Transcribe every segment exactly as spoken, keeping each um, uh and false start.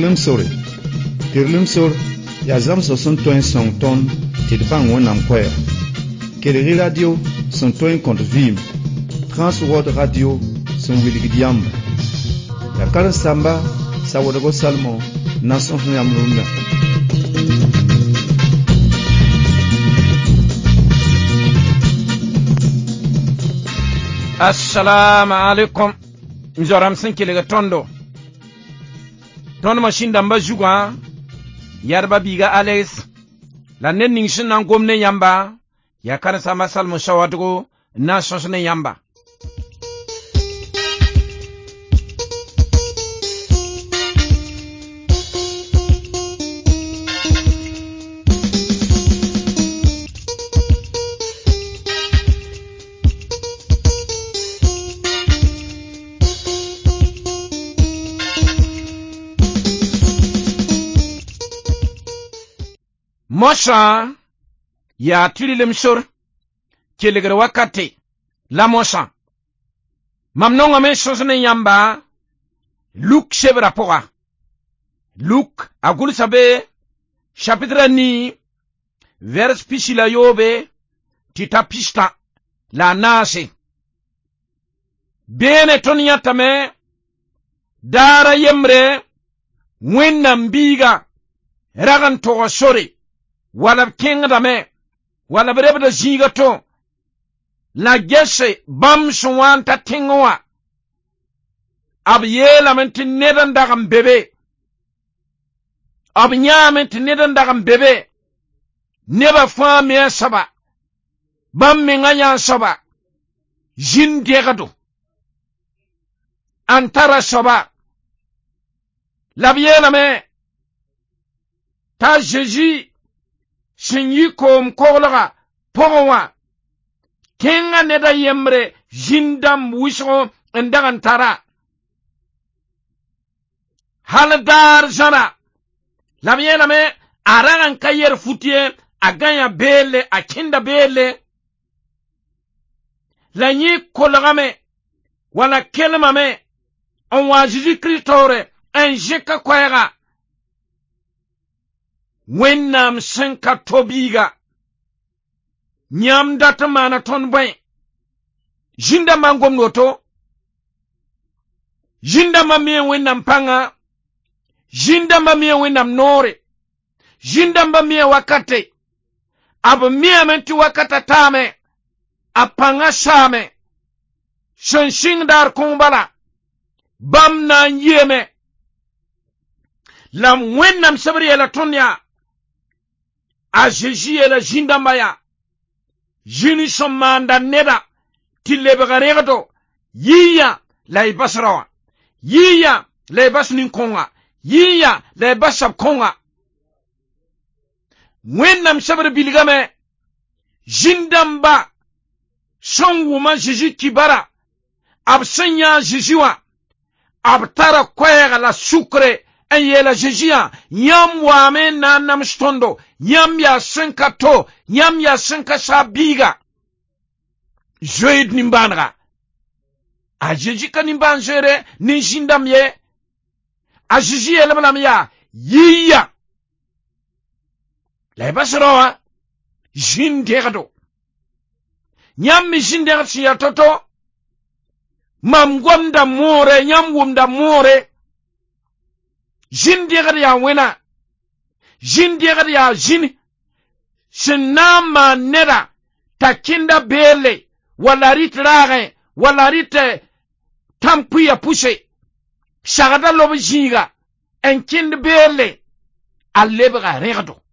Tirlum sore. Tirlum sore ya zam so son toin son ton te de bang wonam kwaya. Kereri radio son toin contre vim. Trans World Radio son wilgidiam. Ya kar samba sa wodago salmo nason yamrunda. Assalamu alaikum. Njoram sinkilega tondo. Tondo machine damba juga. Yarba biga Alex. La nenning shinan gomne yamba. Ya kana sama salmo shawadgo na shosne yamba. Mosha ya tulilim sur kelegre wakati la mosha mamnonga men sosne yamba Luke chebra poa Luke agul sabe chapitre ni vers pisila yobe tita pista la nase bene tonya tame dara yemre wenna mbiga ragan to sori wala kenga dame wala brebe da ziga to la gese bam shwanta tingwa ab yela menti nedan dagam bebe ab nyamenti nedan dagam bebe neba fami saba bam mi nganya saba jin degado antara saba la yela me ta jeji Shinyi kom koglaga pogwa kenga neda yemre jindam wisho endagantara haladar jana lamyela me arangan kayer futie aganya bele akinda bele lanyi kolagame wala kelma me on wajiji kritore enjeka kwega Wennam senka tobiga nyam data mana ton boy jinda mangom noto jinda mamie wennam panga jinda mamie wennam nore jinda mamie wakate ab mie menti wakata tame apanga shame shenshing dar kumbala bam na yeme lam wennam sabri la tonya a jeji la jindambaya jini somanda neda tilebagaregato yiya la ibasrawa yiya la ibasnin konga yiya la ibasab konga wennam sabre bilgame jindamba songuma jeji kibara absanya jejiwa abtara kwega la sukre en yela jejia nyam wame na nam stondo nyam ya senka to nyam ya senka sabiga joid nimbanra a jejika nimbanjere ni jindam ye a jeji elablam ya yiya la basroa jindegado nyam mi jindegado ya toto mam gonda more nyam wumda more Jin digar ya wena jin digar ya jin sinama neda takinda bele wala rit rage wala rit tampuya puse shagada lobe jiga en kind bele alebra regdo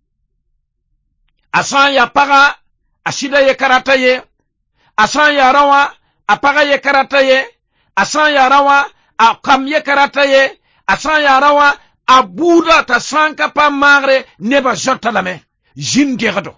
asan ya paga ashida ye karata ye asan ya rawa apaga ye karata ye asan ya rawa akam ye karata ye asan ya rawa abuda ta sanka pa magre neba jotalame jindegado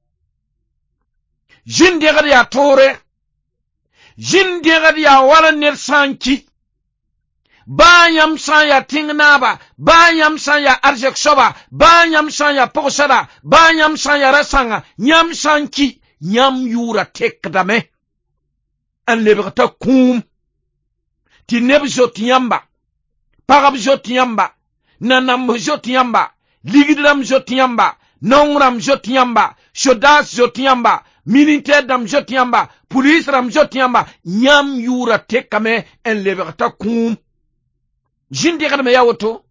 jindegado ya tore jindegado ya wala ner sanki bayam san ya tingnaba bayam san ya arjek soba bayam san ya pokosada bayam san ya rasanga nyam sanki nyam yura tekdame an lebata kum ti nebjot yamba pagab jot yamba nanam jot yamba, ligidram jot yamba, nongram jot yamba, shodas jot yamba, militaire dam jot yamba, police ram jot yamba, nyam yura tekame en leberta kum. Jindi kadame yawoto.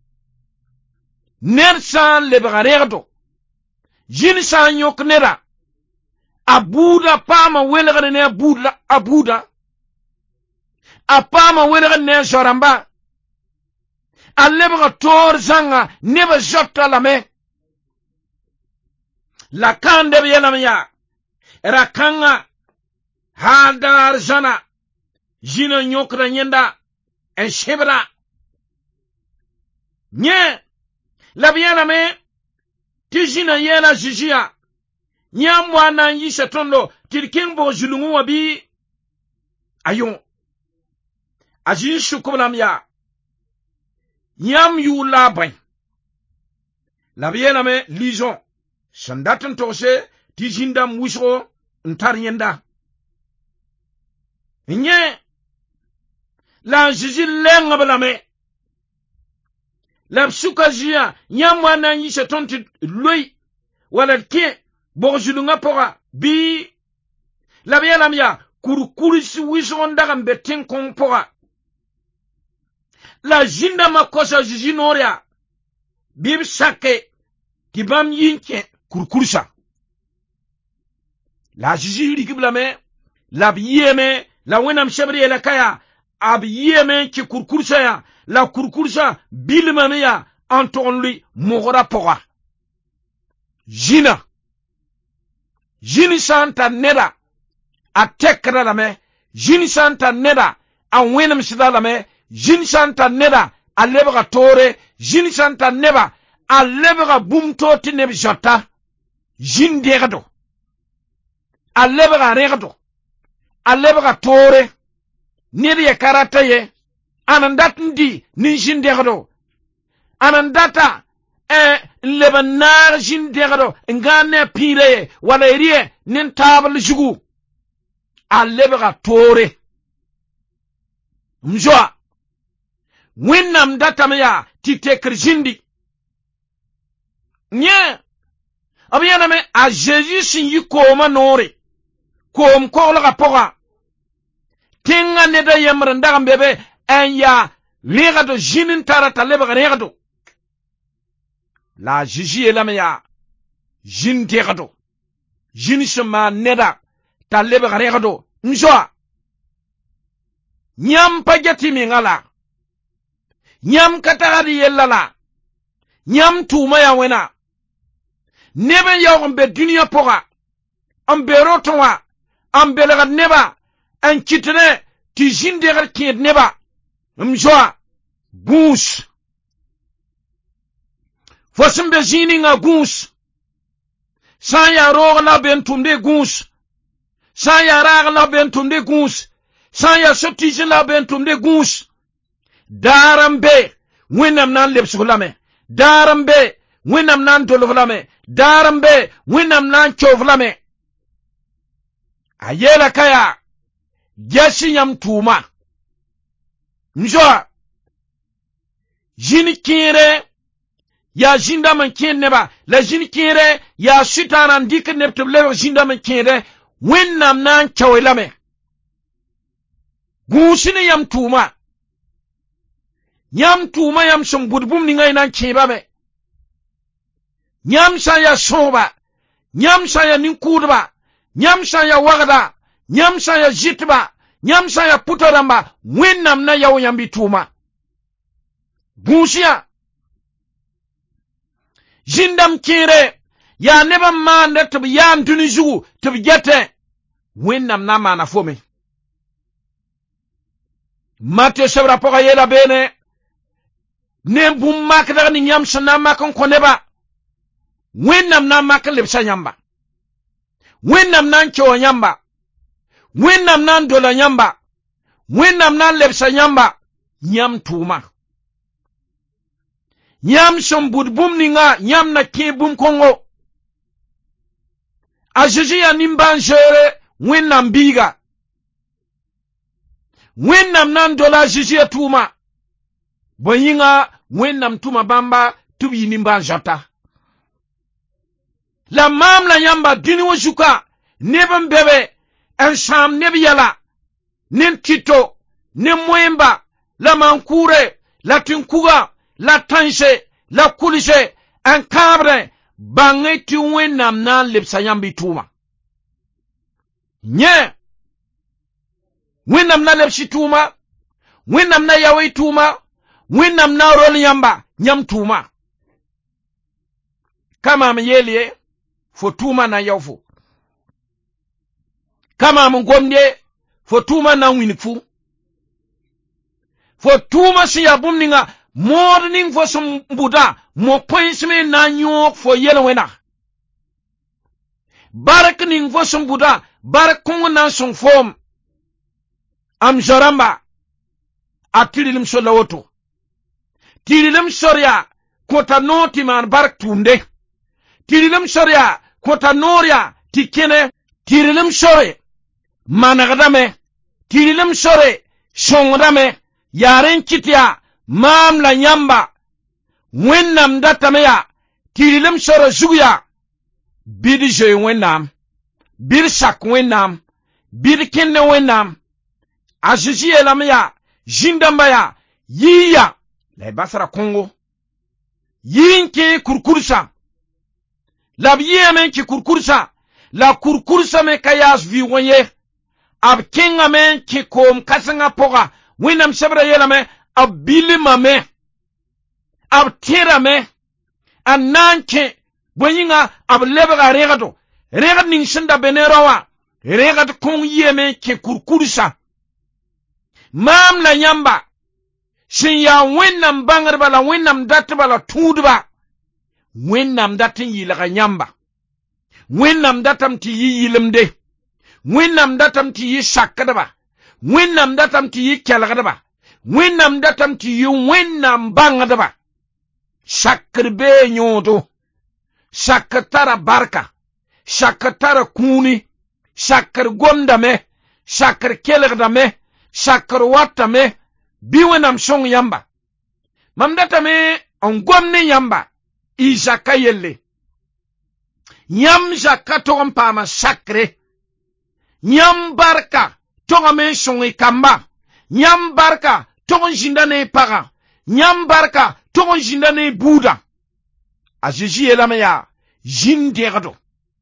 Nersan leberarerdo. Jin san yok nera. Abuda pama welgane ne abuda abuda. Apama welgane ne joramba. Alebra tor zanga neba jota lame. La kande bielamya. Rakanga hadar zana. Jina nyokra nyenda en shebra. Nye la bielame. Tijina yela jijia. Nyamwa na yisha tondo. Tilkingbo julungu wabi. Ayon. Ajishu kublamya. Nyam yu labay. La bielame lijon. Sandatan tose. Tijinda mwisho. Ntarienda. Nye. La jiji lenga balame. La psukazia, nyamwa na yisha tonti lui, wala ke, borjulunga pora, bi, la bialamia, kurukurisi wisonda mbeten kong pora. La jinda makosa jijinoria, bib sake, kibam yinke, kurukurisa. La jiji likiblame, la biyeme, la wenam shebri la kaya, ab yeme ki kurkursa ya, la kurkursa bilmame ya, anton lui mogora pora. Jina. Jini santa neda, a tekra la me, jini santa neda, a wenam shida la me, jini santa neda, a lebra tore, jini santa neba, a lebra bumto tineb jota, jin degado, a lebra regado, a lebra tore, niri ya karata ye, anandat ndi, nishin degado. Anandata, eh, lebanar jin degado, ngane pire ye, wala irie, nin tabal jugu. A lebra tore. Mjoa. Winnam data meya, tite krjindi. Nye. Abiyana me, a Jésus sin yi koma nore. Kom kola kapora. Tinga neda yamranda mbebe en ya legado jinin tarata lebra legado. La jiji elame ya jin tegado. Jinisema neda ta lebra legado. Njoa. Nyam pagati mingala. Nyam katagadi yellala. Nyam tuma ya wena. Nebe ya mbe dunia pora. Ambe rotonwa. Ambe legad neba. En kitne ti jindegar kid neba mjoa gus fosimbe jini nga gus sa ya rog la bentumde gus sa ya rag la bentumde gus sa ya sotiji la bentumde gus darambe winam nan lepsulame darambe winam nan dolvlame darambe winam nan chovlame ayela kaya Gyashi nyam tuma. Njoa. Jini kire. Ya jinda man kien neba. La jini kire. Ya sutanan dike nepteblewe jinda man kire. Winnam nan chawelame. Gusini yam tuma. Yam tuma yam som budbum ningay nan chebame. Nyam saya soba. Nyam saya ninkudba. Nyam saya wagda. Nyam saya jitba, nyam saya putaramba, winnam na yaw yambi tuma. Bunsia. Jindam kire, ya neba manda tabi yam tunizu, tabi jete, winnam na mana fome. Mate sebra poka yela bene, nembum makda ni nyam sana makon koneba, winnam na maka lepsa nyamba. Winnam na ncho nyamba. Winnam nan dola nyamba. Winnam nan lepsa nyamba. Nyam tuma. Nyam som budbum ninga. Nyam na kibum kongo. Ajiji ya nimban jere. Winnam biga. Winnam nan dola ajiji ya tuma. boyinga wennam tuma bamba tubi nimba jata la mam la yamba dini wo juka nebam bebe en sham nebiyala nen tito ne moyemba la mankure la tinkuga la tanche la kulise en kabre bangeti wennam na lepsa yambi tuma nye wennam na lepsi tuma wennam na yawe tuma wennam na rol yamba nyam tuma kama myelie fo tuma na yawfo kama mngomde fo tuma na winfu fo tuma si ya bumninga morning fo sumbuda mo poinsme na nyok fo yelwena barak ning fo sumbuda barak kungu na sung fom am joramba atililim solawoto tililim sorya kota noti man barak tunde tililim sorya kota noria tikene tililim sore managadame tililim sore shongdame yaren kitya mam la nyamba wennam datameya tililim sore zuya bidi je wennam bir sak wennam bir kenne wennam ajiji elamya jindambaya yiya la basara kongo yinke kurkursa la biyemen ki kurkursa la kurkursa me kayas vi wonye ab kinga men ki kom kasanga poga winam sebra yelame ab bilima me ab tira me ananke boyinga ab lebra regato regat ning shinda benerawa regat kong yeme ki kurkursa mam la nyamba shin ya wennam bangar bala wennam dat bala tudba wennam datin yi la nyamba wennam datam ti yi yilimde wennam datam ti yi shakadaba wennam datam ti yi kelgadaba wennam datam ti yi wennam bangadaba shakrbe nyodo shakatara barka shakatara kuni shakar gondame shakar kelgadame shakar watame biwenam shong yamba mamdata me on gomne yamba izaka yelle nyam jaka togam pama sakre nyam barka togame shong kamba nyam barka togon jindane paga nyam barka togon jindane buda ajiji elamaya jindegado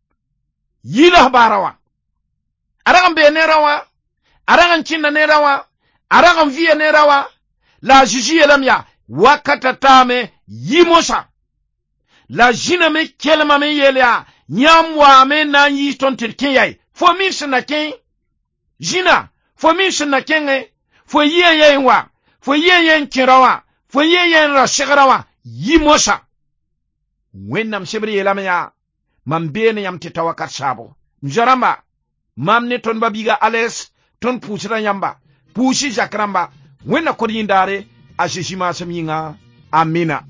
yila barawa aragan be nerawa aragan cinna nerawa aragan viye nerawa la jiji elamya wakata tame yimosa la jina me kelma me yelya nyamwa me na yi tontir kiyai fo mi sna ken jina fo mi sna ken fo yeye wa fo yeye kirawa fo yeye ra shigarawa yimosa wennam sebri elamya mam bene yam ti tawakat sabo njaramba mam ne ton babiga ales ton pusira yamba pushi jakramba wenna kodindare ashishima saminga amina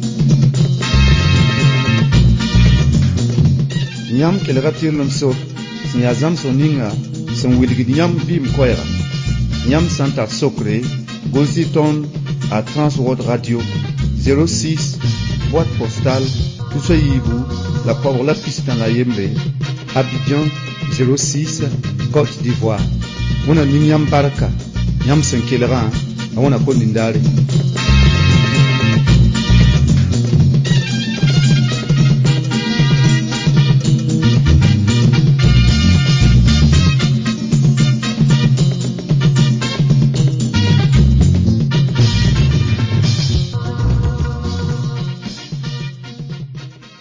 nyam kelgatir lumso nyazam soninga son wilgid nyam bim koyra nyam santa sokre Gonziton à Transworld Radio zéro six boîte postale Toussaïbou la pauvre la piste dans la Yembe Abidjan zéro six Côte d'Ivoire. Mona nyam baraka nyam senkelera awona konindare